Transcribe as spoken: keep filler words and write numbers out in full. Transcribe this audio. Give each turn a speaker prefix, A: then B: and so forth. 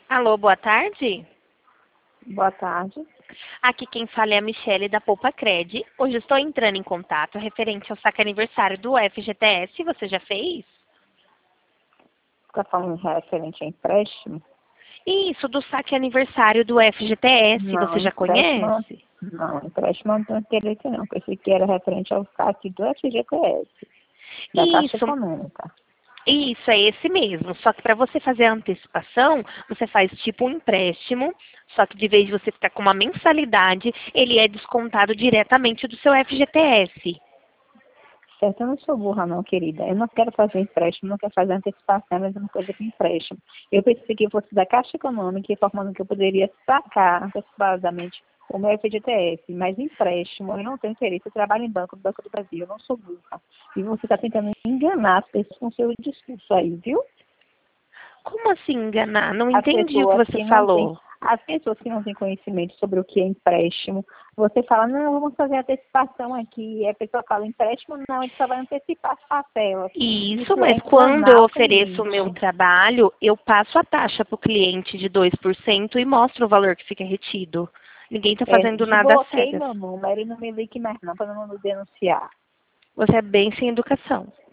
A: Alô, boa tarde.
B: Boa tarde.
A: Aqui quem fala é a Michele da Poupa Cred. Hoje estou entrando em contato referente ao saque aniversário do F G T S. Você já fez?
B: Está falando referente a empréstimo?
A: Isso, do saque aniversário do F G T S.
B: Não,
A: Você já
B: empréstimo,
A: conhece?
B: não, empréstimo não tem interesse não. Pensei que era referente ao saque do F G T S, da Caixa
A: Isso,
B: Econômica.
A: isso, é esse mesmo. Só que para você fazer a antecipação, você faz tipo um empréstimo, só que de vez de você ficar com uma mensalidade, ele é descontado diretamente do seu F G T S.
B: Certo, eu não sou burra não, querida. Eu não quero fazer empréstimo, não quero fazer antecipação, é a mesma coisa que empréstimo. Eu pensei que fosse da Caixa Econômica, informando que eu poderia sacar antecipadamente o meu F G T S, mas empréstimo, eu não tenho interesse, eu trabalho em banco, no Banco do Brasil, eu não sou burra. E você está tentando enganar as pessoas com seu discurso aí, viu?
A: Como assim enganar? Não
B: As
A: entendi o que
B: pessoas
A: você
B: que não têm,
A: falou.
B: as pessoas que não têm conhecimento sobre o que é empréstimo, você fala, não, vamos fazer antecipação aqui. E a pessoa fala, empréstimo não, a gente só vai antecipar as parcelas.
A: Isso,
B: Isso é
A: mas quando eu
B: enganar o
A: ofereço o meu
B: cliente.
A: trabalho, eu passo a taxa para o cliente de dois por cento e mostro o valor que fica retido. Ninguém está
B: É,
A: fazendo nada às
B: desbloqueie
A: cegas.
B: meu número e não me ligue mais não, para não me denunciar.
A: Você é bem sem educação.